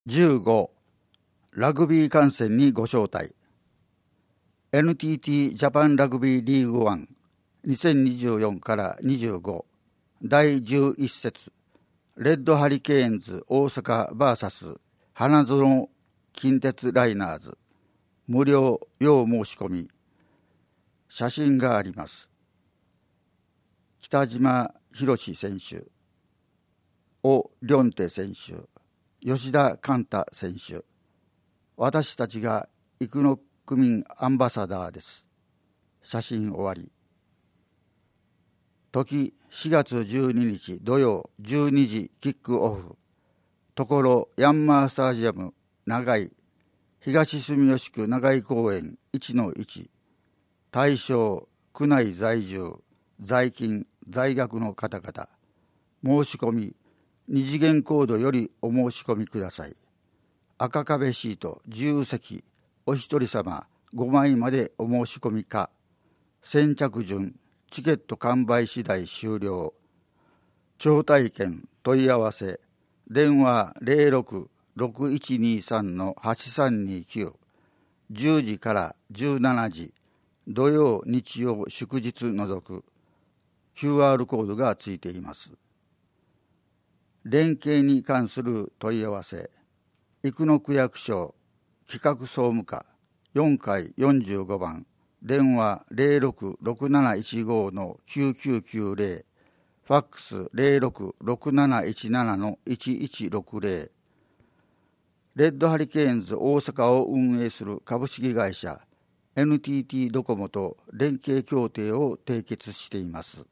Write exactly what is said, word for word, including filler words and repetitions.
じゅうごラグビー観戦にご招待。 エヌティーティー ジャパンラグビーリーグワンにせんにじゅうよんからにじゅうごだいじゅういっ節レッドハリケーンズ大阪 ブイエス 花園近鉄ライナーズ無料要申し込み。写真があります。北島博選手、オ・リョンテ選手、吉田寛太選手、私たちが生野区民アンバサダーです。写真終わり。時しがつじゅうににち土曜じゅうにじキックオフ。ところヤンマースタジアム長井、東住吉区長井公園 いちのいち。対象区内在住、在勤、在学の方々。申し込み二次元コードよりお申し込みください。赤壁シート自由席お一人様ごまいまでお申し込みか。先着順チケット完売次第終了。招待券問い合わせ電話 ゼロろく ろくいちにさん はちさんにきゅう じゅうじからじゅうしちじ土曜日曜祝日除く。 キューアール コードがついています。連携に関する問い合わせ生野区役所企画総務課よんかいよんじゅうごばん電話 ゼロろく ろくなないちご きゅうきゅうきゅうゼロファックス ゼロろく ろくなないちなな いちいちろくゼロ。レッドハリケーンズ大阪を運営する株式会社 エヌティーティー ドコモと連携協定を締結しています。